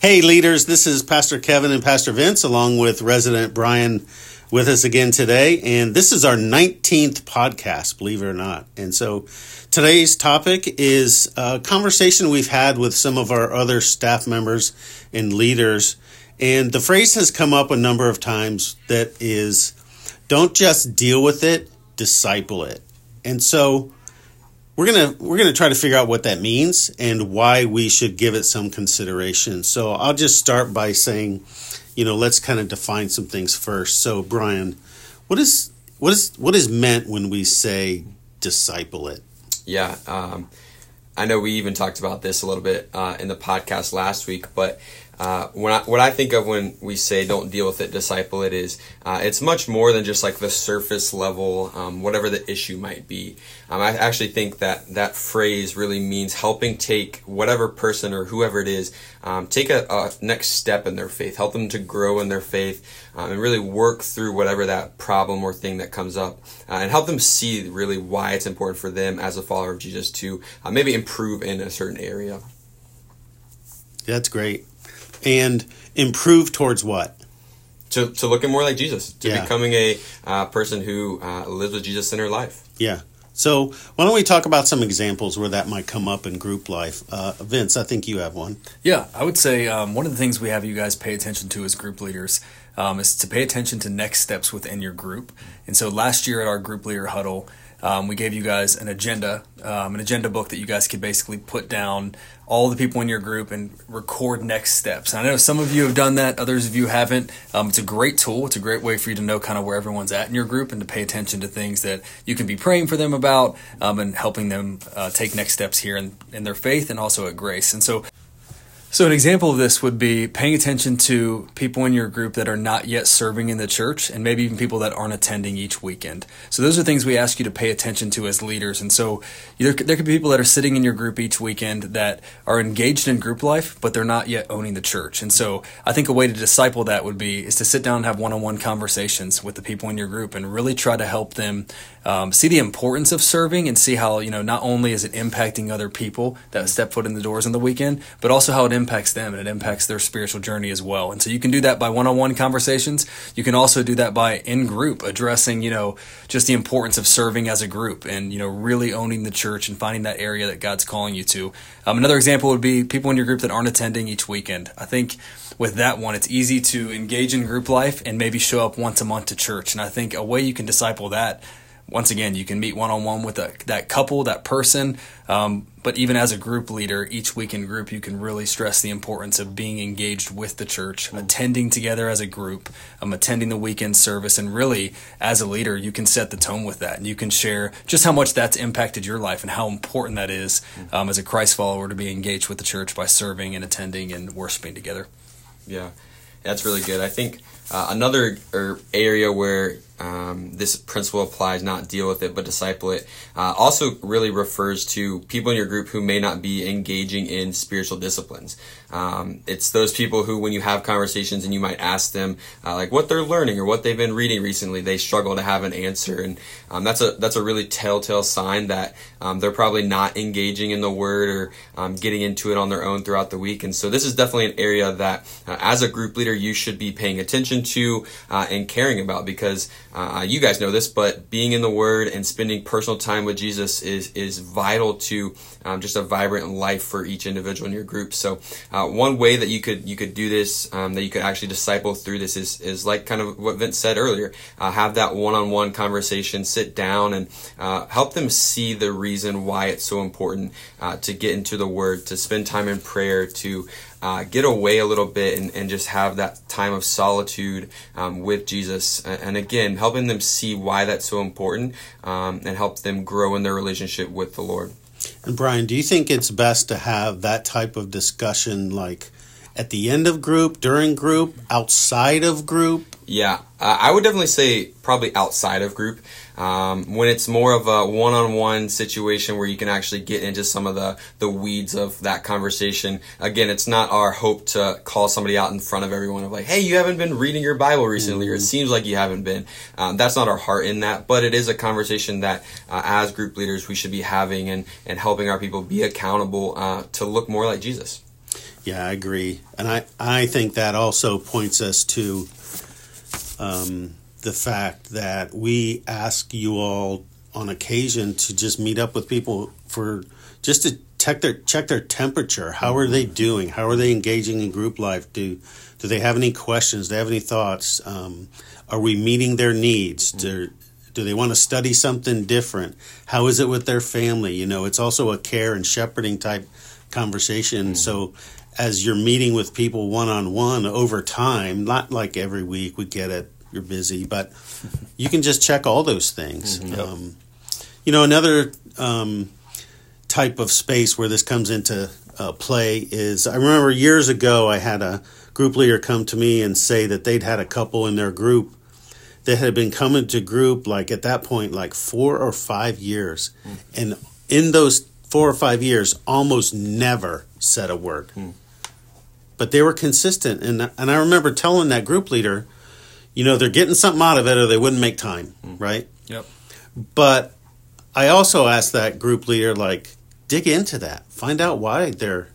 Hey leaders, this is Pastor Kevin and Pastor Vince along with resident Brian with us again today. And this is our 19th podcast, believe it or not. And so today's topic is a conversation we've had with some of our other staff members and leaders. And the phrase has come up a number of times that is, don't just deal with it, disciple it. And so we're gonna try to figure out what that means and why we should give it some consideration. So I'll just start by saying, let's kind of define some things first. So Brian, what is meant when we say disciple it? Yeah, I know we even talked about this a little bit in the podcast last week, but what I think of when we say don't deal with it, disciple it is it's much more than just like the surface level, whatever the issue might be. I actually think that phrase really means helping take whatever person or whoever it is, take a next step in their faith, help them to grow in their faith, and really work through whatever that problem or thing that comes up, and help them see really why it's important for them as a follower of Jesus to maybe improve in a certain area. That's great. And improve towards what? To looking more like Jesus, to becoming a person who lives with Jesus in their life. Yeah. So why don't we talk about some examples where that might come up in group life? Vince, I think you have one. Yeah, I would say one of the things we have you guys pay attention to as group leaders is to pay attention to next steps within your group. And so last year at our group leader huddle, we gave you guys an agenda book that you guys could basically put down all the people in your group and record next steps. And I know some of you have done that, others of you haven't. It's a great tool. It's a great way for you to know kind of where everyone's at in your group and to pay attention to things that you can be praying for them about and helping them take next steps here in their faith and also at Grace. And so an example of this would be paying attention to people in your group that are not yet serving in the church and maybe even people that aren't attending each weekend. So those are things we ask you to pay attention to as leaders. And so there could be people that are sitting in your group each weekend that are engaged in group life, but they're not yet owning the church. And so I think a way to disciple that is to sit down and have one-on-one conversations with the people in your group and really try to help them see the importance of serving and see how, not only is it impacting other people that step foot in the doors on the weekend, but also how it impacts them and it impacts their spiritual journey as well. And so you can do that by one-on-one conversations. You can also do that by in group addressing, just the importance of serving as a group and, really owning the church and finding that area that God's calling you to. Another example would be people in your group that aren't attending each weekend. I think with that one, it's easy to engage in group life and maybe show up once a month to church. And I think a way you can disciple that, once again, you can meet one-on-one with that couple, that person, but even as a group leader, each week in group, you can really stress the importance of being engaged with the church, attending together as a group, attending the weekend service, and really, as a leader, you can set the tone with that, and you can share just how much that's impacted your life and how important that is as a Christ follower to be engaged with the church by serving and attending and worshiping together. Yeah, that's really good. I think another area where this principle applies, not deal with it, but disciple it, also really refers to people in your group who may not be engaging in spiritual disciplines. It's those people who, when you have conversations and you might ask them like what they're learning or what they've been reading recently, they struggle to have an answer. And that's a really telltale sign that they're probably not engaging in the Word or getting into it on their own throughout the week. And so this is definitely an area that as a group leader, you should be paying attention to and caring about, because you guys know this, but being in the Word and spending personal time with Jesus is vital to just a vibrant life for each individual in your group. So one way that you could do this, that you could actually disciple through this is like kind of what Vince said earlier. Have that one-on-one conversation, sit down and help them see the reason why it's so important to get into the Word, to spend time in prayer, to get away a little bit and just have that time of solitude with Jesus. And again, helping them see why that's so important and help them grow in their relationship with the Lord. And Brian, do you think it's best to have that type of discussion like at the end of group, during group, outside of group? Yeah, I would definitely say probably outside of group. When it's more of a one-on-one situation where you can actually get into some of the weeds of that conversation. Again, it's not our hope to call somebody out in front of everyone of like, hey, you haven't been reading your Bible recently, or it seems like you haven't been. That's not our heart in that, but it is a conversation that as group leaders we should be having and helping our people be accountable to look more like Jesus. Yeah, I agree. And I think that also points us to the fact that we ask you all on occasion to just meet up with people for just to check their temperature. How are they doing? How are they engaging in group life? Do they have any questions? Do they have any thoughts? Are we meeting their needs? Do they want to study something different? How is it with their family? It's also a care and shepherding type conversation. So as you're meeting with people one-on-one over time, not like every week, we get it, you're busy, but you can just check all those things. Another type of space where this comes into play is, I remember years ago I had a group leader come to me and say that they'd had a couple in their group that had been coming to group like at that point like 4 or 5 years, and in those 4 or 5 years almost never said a word, but they were consistent. And I remember telling that group leader, they're getting something out of it or they wouldn't make time, right? Yep. But I also asked that group leader, dig into that. Find out why they're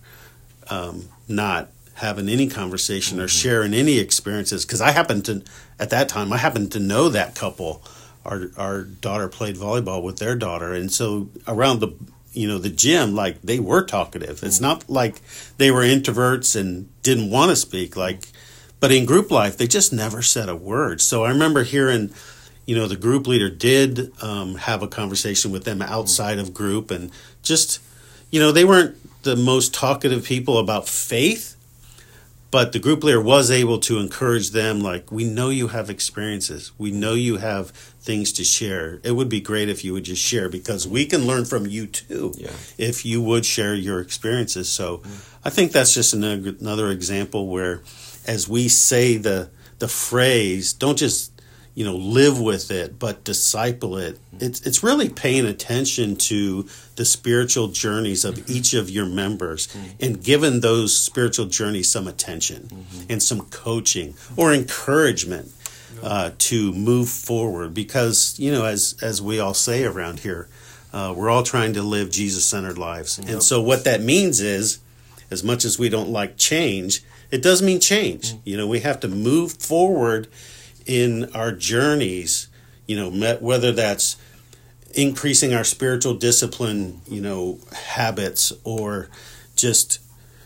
not having any conversation or sharing any experiences. Because at that time, I happened to know that couple. Our daughter played volleyball with their daughter. And so around the gym, they were talkative. It's not like they were introverts and didn't want to speak. But in group life, they just never said a word. So I remember hearing, the group leader did have a conversation with them outside of group, and just, they weren't the most talkative people about faith, but the group leader was able to encourage them, we know you have experiences. We know you have things to share. It would be great if you would just share, because we can learn from you too, if you would share your experiences. So I think that's just another example where, as we say the phrase, don't just live with it, but disciple it. It's really paying attention to the spiritual journeys of each of your members and giving those spiritual journeys some attention and some coaching or encouragement to move forward. Because, as we all say around here, we're all trying to live Jesus-centered lives. And so what that means is, as much as we don't like change, it does mean change. We have to move forward in our journeys, whether that's increasing our spiritual discipline, habits, or just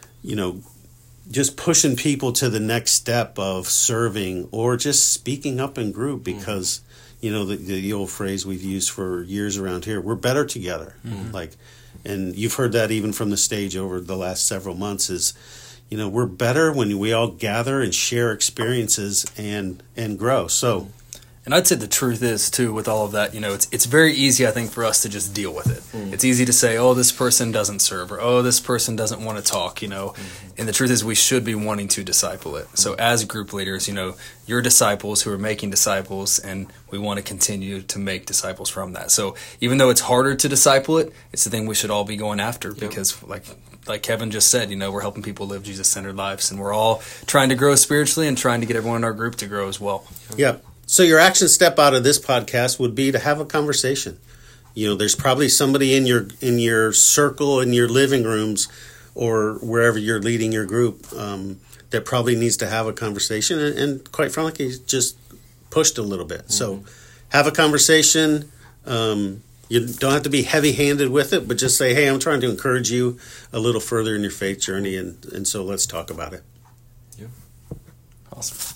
pushing people to the next step of serving, or just speaking up in group, because, the old phrase we've used for years around here, we're better together. And you've heard that even from the stage over the last several months is, we're better when we all gather and share experiences and grow. So, and I'd say the truth is too, with all of that, it's very easy, I think, for us to just deal with it. It's easy to say, oh, this person doesn't serve, or oh, this person doesn't want to talk, And the truth is, we should be wanting to disciple it. So as group leaders, you're disciples who are making disciples, and we want to continue to make disciples from that. So even though it's harder to disciple it, it's the thing we should all be going after, because like Kevin just said, we're helping people live Jesus-centered lives, and we're all trying to grow spiritually and trying to get everyone in our group to grow as well. Yeah. So your action step out of this podcast would be to have a conversation. There's probably somebody in your circle, in your living rooms, or wherever you're leading your group, that probably needs to have a conversation, and quite frankly, just pushed a little bit. So have a conversation. You don't have to be heavy-handed with it, but just say, hey, I'm trying to encourage you a little further in your faith journey, and so let's talk about it. Awesome.